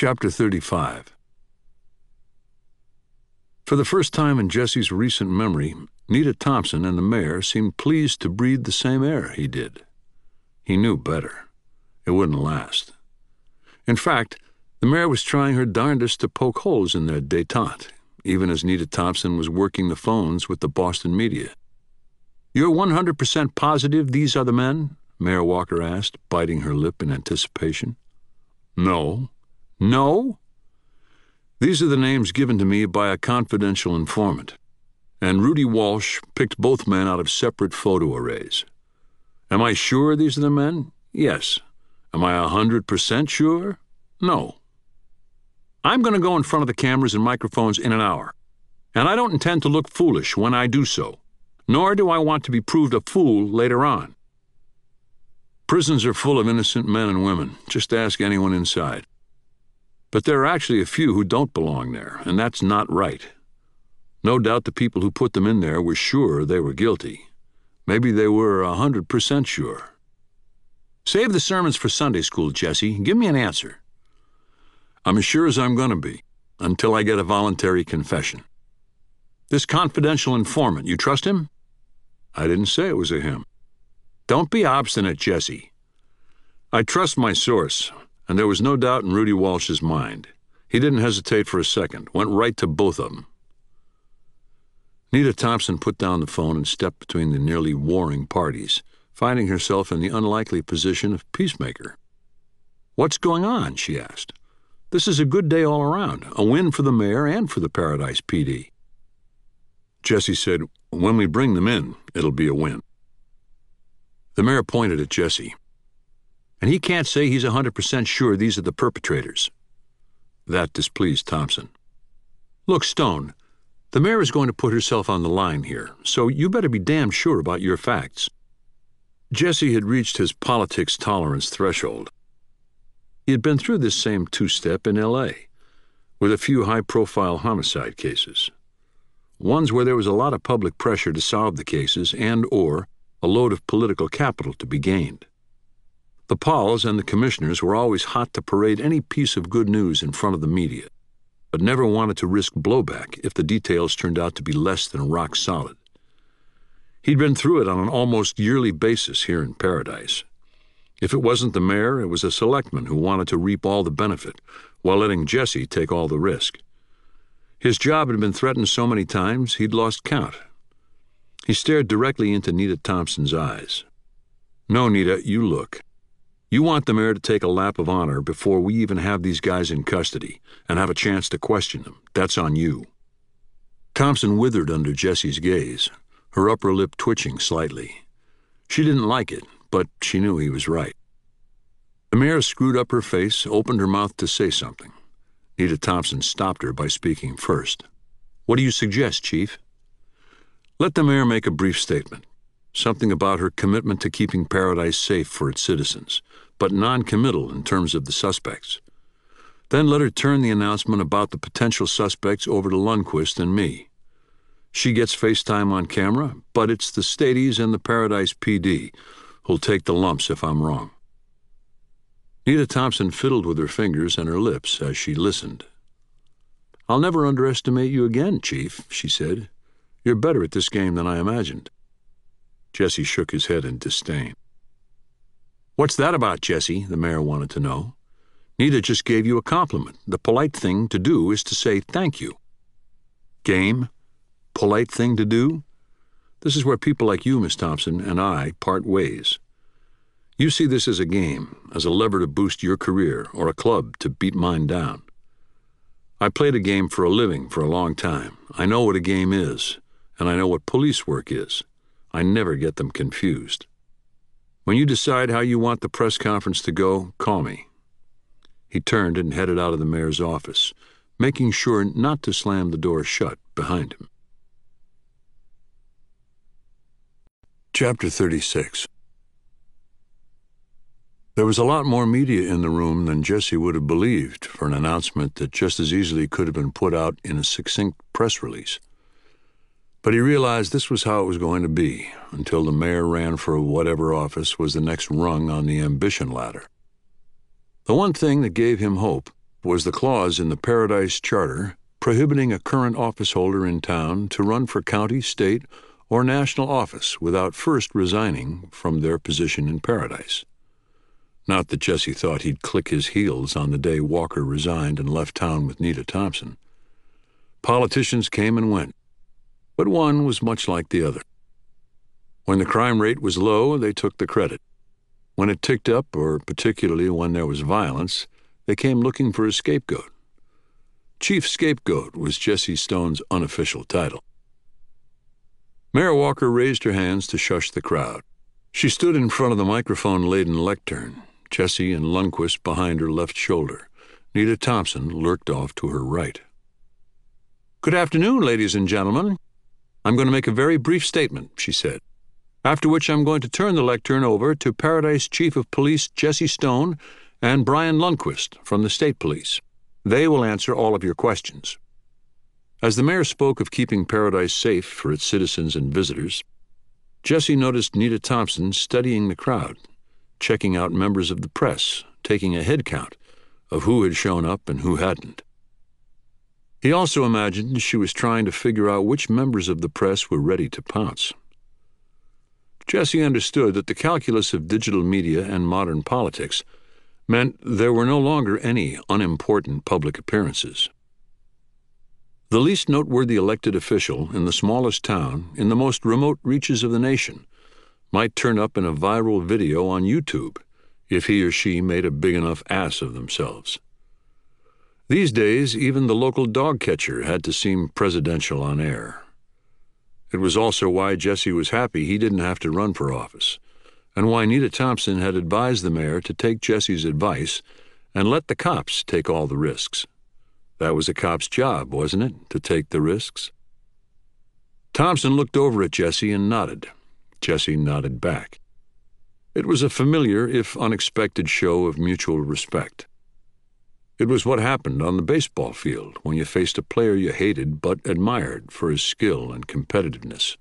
Chapter 35. For the first time in Jesse's recent memory, Nita Thompson and the mayor seemed pleased to breathe the same air he did. He knew better. It wouldn't last. In fact, the mayor was trying her darndest to poke holes in their détente, even as Nita Thompson was working the phones with the Boston media. "You're 100% positive these are the men?" Mayor Walker asked, biting her lip in anticipation. "No." "No?" "These are the names given to me by a confidential informant, and Rudy Walsh picked both men out of separate photo arrays. Am I sure these are the men? Yes. Am I 100% sure? No. I'm going to go in front of the cameras and microphones in an hour, and I don't intend to look foolish when I do so, nor do I want to be proved a fool later on. Prisons are full of innocent men and women. Just ask anyone inside. But there are actually a few who don't belong there, and that's not right. No doubt the people who put them in there were sure they were guilty. Maybe they were 100% sure. Save the sermons for Sunday school, Jesse. Give me an answer." "I'm as sure as I'm going to be, until I get a voluntary confession." "This confidential informant, you trust him?" "I didn't say it was a him." "Don't be obstinate, Jesse." "I trust my source, and there was no doubt in Rudy Walsh's mind. He didn't hesitate for a second, went right to both of them." Nita Thompson put down the phone and stepped between the nearly warring parties, finding herself in the unlikely position of peacemaker. "What's going on?" she asked. "This is a good day all around, a win for the mayor and for the Paradise PD." Jesse said, "When we bring them in, it'll be a win." The mayor pointed at Jesse. "And he can't say he's 100% sure these are the perpetrators." That displeased Thompson. "Look, Stone, the mayor is going to put herself on the line here, so you better be damn sure about your facts." Jesse had reached his politics tolerance threshold. He had been through this same two-step in L.A., with a few high-profile homicide cases. Ones where there was a lot of public pressure to solve the cases and/or a load of political capital to be gained. The Pauls and the commissioners were always hot to parade any piece of good news in front of the media, but never wanted to risk blowback if the details turned out to be less than rock solid. He'd been through it on an almost yearly basis here in Paradise. If it wasn't the mayor, it was a selectman who wanted to reap all the benefit, while letting Jesse take all the risk. His job had been threatened so many times he'd lost count. He stared directly into Nita Thompson's eyes. "No, Nita, you look. You want the mayor to take a lap of honor before we even have these guys in custody and have a chance to question them. That's on you." Thompson withered under Jesse's gaze, her upper lip twitching slightly. She didn't like it, but she knew he was right. The mayor screwed up her face, opened her mouth to say something. Nita Thompson stopped her by speaking first. "What do you suggest, Chief?" "Let the mayor make a brief statement. Something about her commitment to keeping Paradise safe for its citizens, but non-committal in terms of the suspects. Then let her turn the announcement about the potential suspects over to Lundquist and me. She gets FaceTime on camera, but it's the Stadies and the Paradise PD who'll take the lumps if I'm wrong." Nita Thompson fiddled with her fingers and her lips as she listened. "I'll never underestimate you again, Chief," she said. "You're better at this game than I imagined." Jesse shook his head in disdain. "What's that about, Jesse?" the mayor wanted to know. "Nita just gave you a compliment. The polite thing to do is to say thank you." "Game? Polite thing to do? This is where people like you, Miss Thompson, and I part ways. You see this as a game, as a lever to boost your career, or a club to beat mine down. I played a game for a living for a long time. I know what a game is, and I know what police work is. I never get them confused. When you decide how you want the press conference to go, call me." He turned and headed out of the mayor's office, making sure not to slam the door shut behind him. Chapter 36. There was a lot more media in the room than Jesse would have believed for an announcement that just as easily could have been put out in a succinct press release. But he realized this was how it was going to be until the mayor ran for whatever office was the next rung on the ambition ladder. The one thing that gave him hope was the clause in the Paradise Charter prohibiting a current office holder in town to run for county, state, or national office without first resigning from their position in Paradise. Not that Jesse thought he'd click his heels on the day Walker resigned and left town with Nita Thompson. Politicians came and went, but one was much like the other. When the crime rate was low, they took the credit. When it ticked up, or particularly when there was violence, they came looking for a scapegoat. Chief Scapegoat was Jesse Stone's unofficial title. Mayor Walker raised her hands to shush the crowd. She stood in front of the microphone-laden lectern, Jesse and Lundquist behind her left shoulder. Nita Thompson lurked off to her right. "Good afternoon, ladies and gentlemen. I'm going to make a very brief statement," she said, "after which I'm going to turn the lectern over to Paradise Chief of Police Jesse Stone and Brian Lundquist from the State Police. They will answer all of your questions." As the mayor spoke of keeping Paradise safe for its citizens and visitors, Jesse noticed Nita Thompson studying the crowd, checking out members of the press, taking a head count of who had shown up and who hadn't. He also imagined she was trying to figure out which members of the press were ready to pounce. Jesse understood that the calculus of digital media and modern politics meant there were no longer any unimportant public appearances. The least noteworthy elected official in the smallest town in the most remote reaches of the nation might turn up in a viral video on YouTube if he or she made a big enough ass of themselves. These days, even the local dog catcher had to seem presidential on air. It was also why Jesse was happy he didn't have to run for office, and why Nita Thompson had advised the mayor to take Jesse's advice and let the cops take all the risks. That was a cop's job, wasn't it, to take the risks? Thompson looked over at Jesse and nodded. Jesse nodded back. It was a familiar, if unexpected, show of mutual respect. It was what happened on the baseball field when you faced a player you hated but admired for his skill and competitiveness.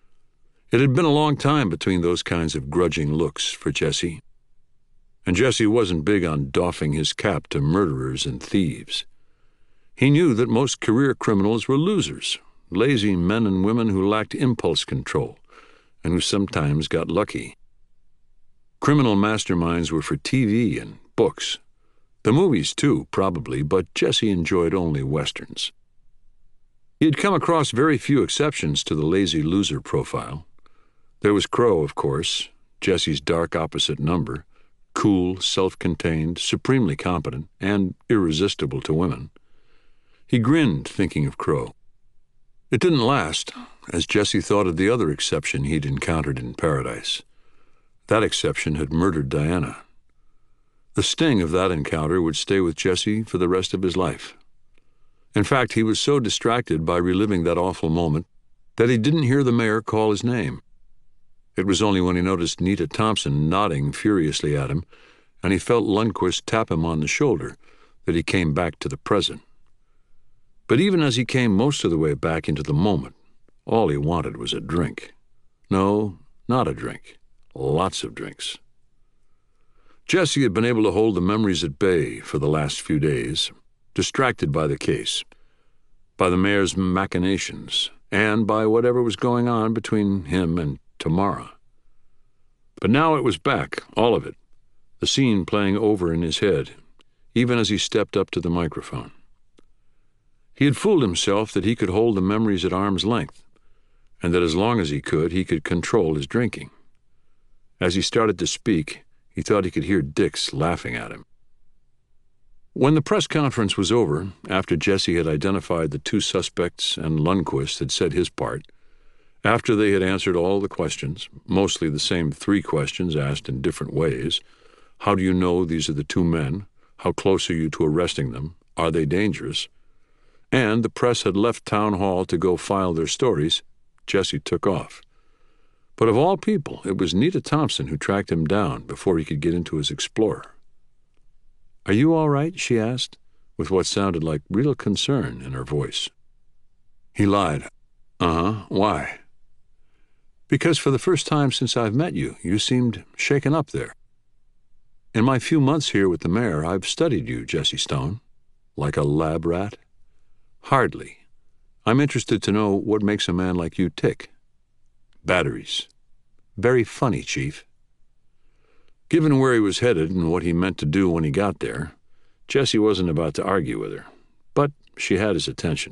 It had been a long time between those kinds of grudging looks for Jesse. And Jesse wasn't big on doffing his cap to murderers and thieves. He knew that most career criminals were losers, lazy men and women who lacked impulse control and who sometimes got lucky. Criminal masterminds were for TV and books. The movies, too, probably, but Jesse enjoyed only westerns. He had come across very few exceptions to the lazy loser profile. There was Crow, of course, Jesse's dark opposite number, cool, self-contained, supremely competent, and irresistible to women. He grinned, thinking of Crow. It didn't last, as Jesse thought of the other exception he'd encountered in Paradise. That exception had murdered Diana. The sting of that encounter would stay with Jesse for the rest of his life. In fact, he was so distracted by reliving that awful moment that he didn't hear the mayor call his name. It was only when he noticed Nita Thompson nodding furiously at him and he felt Lundquist tap him on the shoulder that he came back to the present. But even as he came most of the way back into the moment, all he wanted was a drink. No, not a drink. Lots of drinks. Jesse had been able to hold the memories at bay for the last few days, distracted by the case, by the mayor's machinations, and by whatever was going on between him and Tamara. But now it was back, all of it, the scene playing over in his head, even as he stepped up to the microphone. He had fooled himself that he could hold the memories at arm's length, and that as long as he could control his drinking. As he started to speak, he thought he could hear Dix laughing at him. When the press conference was over, after Jesse had identified the two suspects and Lundquist had said his part, after they had answered all the questions, mostly the same 3 questions asked in different ways, how do you know these are the 2 men? How close are you to arresting them? Are they dangerous? And the press had left town hall to go file their stories, Jesse took off. But of all people, it was Nita Thompson who tracked him down before he could get into his Explorer. "Are you all right?" she asked, with what sounded like real concern in her voice. He lied. "Uh-huh. Why?" "Because for the first time since I've met you, you seemed shaken up there. In my few months here with the mayor, I've studied you, Jesse Stone." Like a lab rat? Hardly. I'm interested to know what makes a man like you tick. Batteries. Very funny, Chief. Given where he was headed and what he meant to do when he got there, Jessie wasn't about to argue with her, but she had his attention.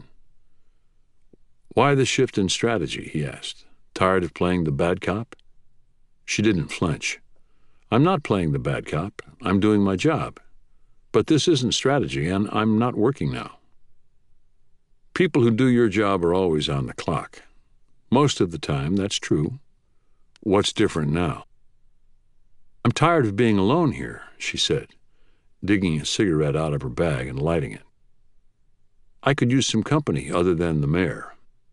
Why the shift in strategy, he asked. Tired of playing the bad cop? She didn't flinch. I'm not playing the bad cop. I'm doing my job. But this isn't strategy, and I'm not working now. People who do your job are always on the clock. Most of the time, that's true. What's different now? I'm tired of being alone here, she said, digging a cigarette out of her bag and lighting it. I could use some company other than the mayor.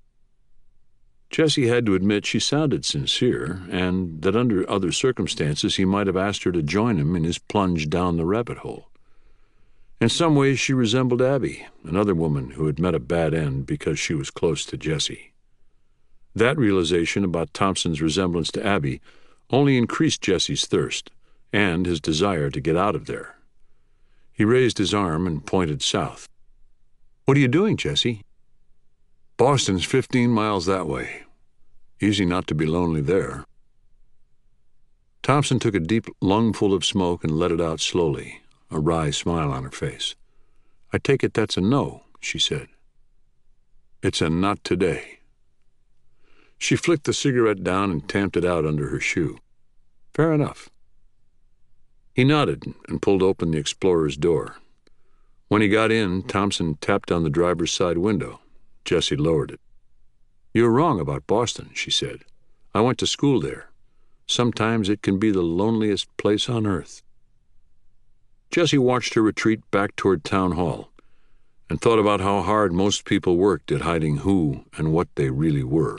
Jessie had to admit she sounded sincere, and that under other circumstances he might have asked her to join him in his plunge down the rabbit hole. In some ways she resembled Abby, another woman who had met a bad end because she was close to Jessie. That realization about Thompson's resemblance to Abby only increased Jessie's thirst and his desire to get out of there. He raised his arm and pointed south. What are you doing, Jessie? Boston's 15 miles that way. Easy not to be lonely there. Thompson took a deep lungful of smoke and let it out slowly, a wry smile on her face. I take it that's a no, she said. It's a not today. She flicked the cigarette down and tamped it out under her shoe. Fair enough. He nodded and pulled open the Explorer's door. When he got in, Thompson tapped on the driver's side window. Jessie lowered it. You're wrong about Boston, she said. I went to school there. Sometimes it can be the loneliest place on earth. Jessie watched her retreat back toward Town Hall and thought about how hard most people worked at hiding who and what they really were.